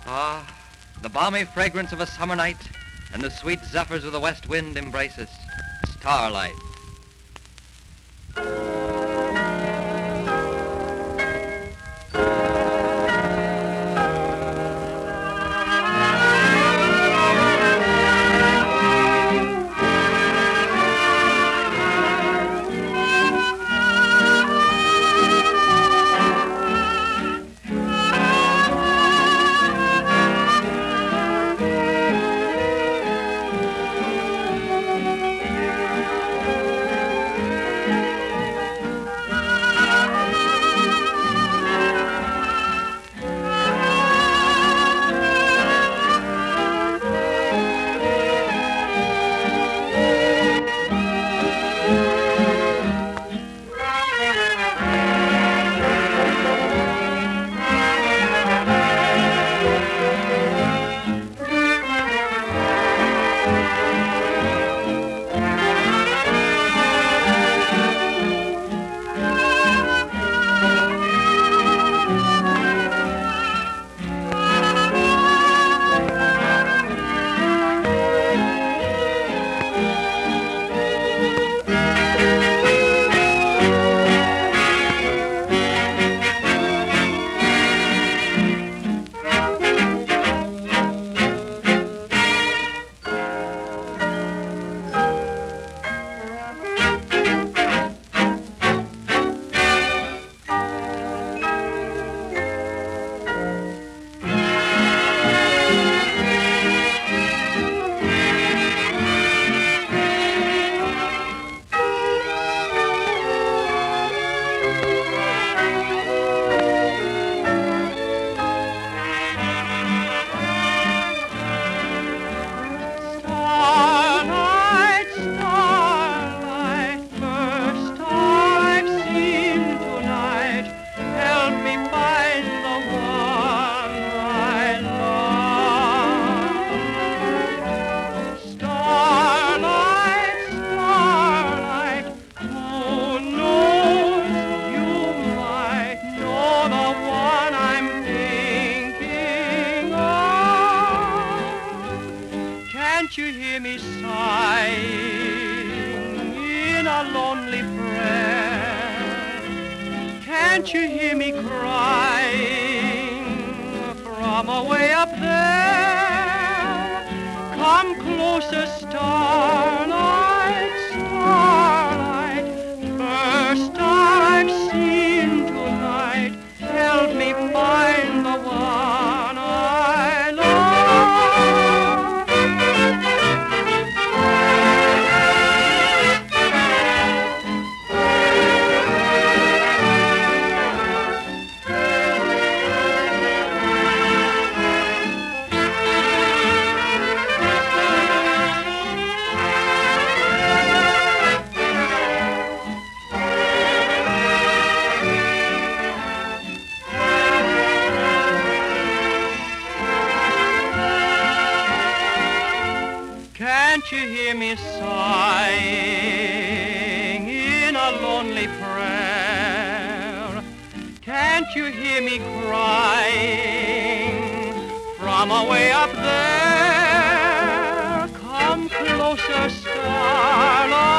Ah, the balmy fragrance of a summer night and the sweet zephyrs of the west wind embrace us. Starlight. Can't you hear me sighing in a lonely prayer? Can't you hear me crying from away up there? Come closer, starlight, starlight, first star I've seen tonight. Help me find the one I love. Can't you hear me sighing in a lonely prayer? Can't you hear me crying from away up there? Come closer, starlight.